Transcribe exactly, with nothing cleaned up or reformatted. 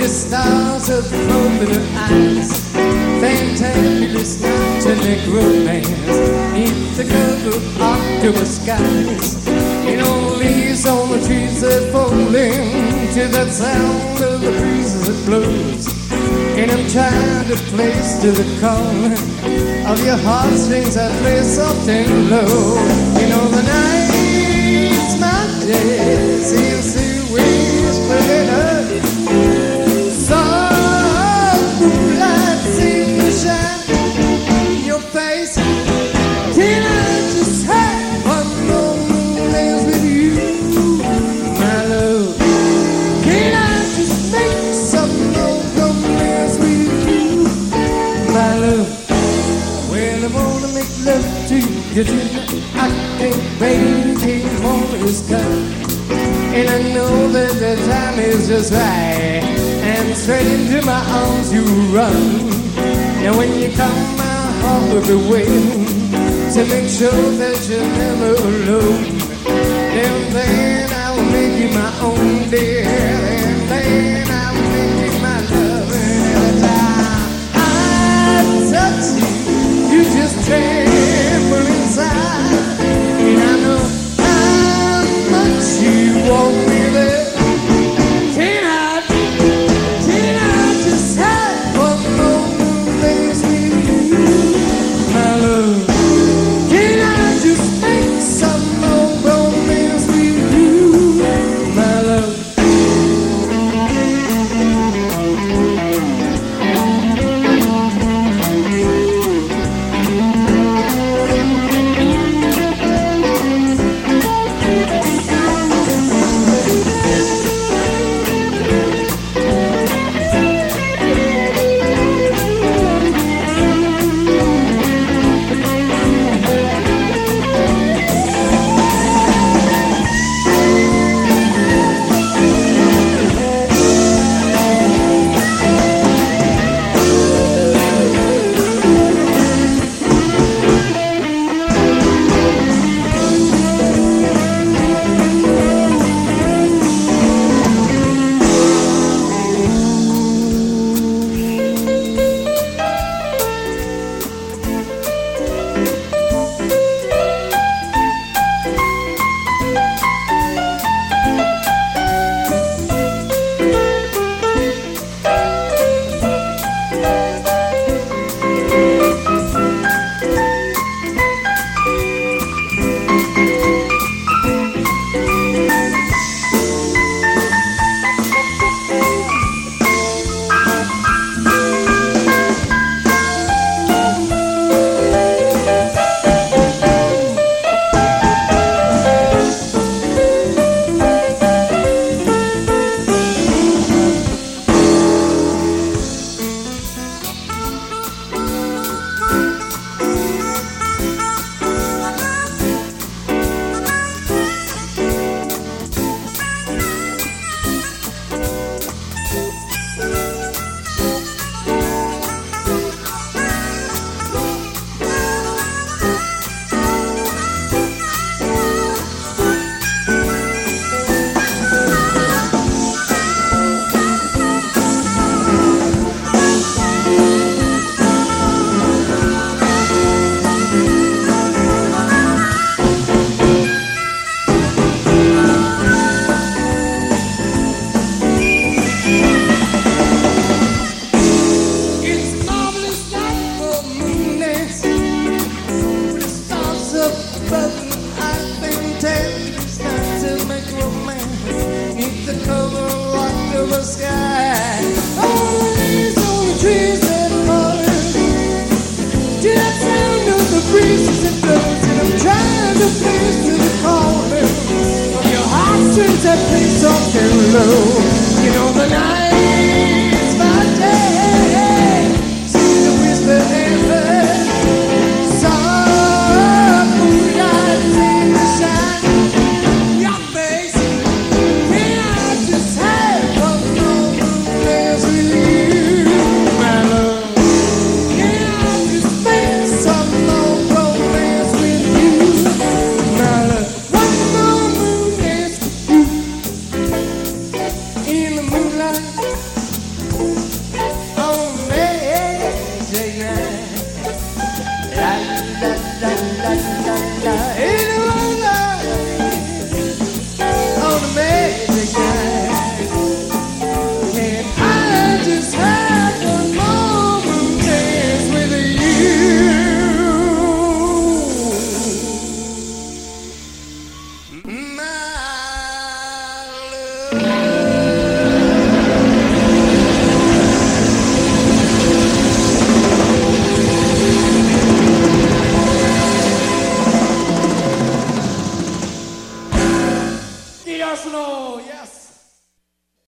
stars of open her eyes. Fantabulous night to make romance. Neath the cover of October skies. You know, leaves on the trees that falling to the sound of the breezes that blows. And I'm trying to place to the calling of your heartstrings I play soft and low. You know the night's my day seems to whisper in her. Soft moonlight seems to shine in your face. Can I just have one more dance with you, my love? Can I just make some more romance with you, my love? Well, I wanna make love to you tonight. I think baby morning is come, and I know that the time is just right, and straight into my arms you run. And when you come, my heart will be waiting to make sure that you're never alone. And then I will make you my own, dear. And then I will make you my love. And every time I touch you, you just tremble inside. And I know how much you want me there. Can I, can I just have one more dance with you, my love? Can I just make some more romance with you, my love? You know the night's my day. See the whisper never. Soft moonlight seems to shine your face. Can I just have one more dance with you, my love? Can I just make some more romance with you, my love? One more moon dance with you. Arsenal, yes.